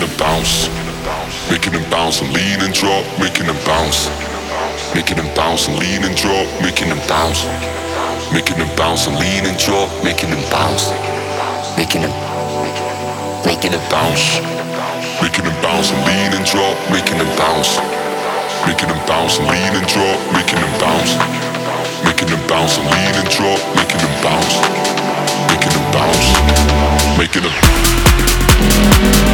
them bounce, making them bounce and lean and drop, making them bounce, making them bounce and lean and drop, making them bounce, making them bounce and lean and drop, making them bounce, making them bounce, making them bounce and lean and drop, making them bounce, making them bounce and lean and drop, making them bounce, making them bounce and lean and drop, making them bounce, making them bounce, making them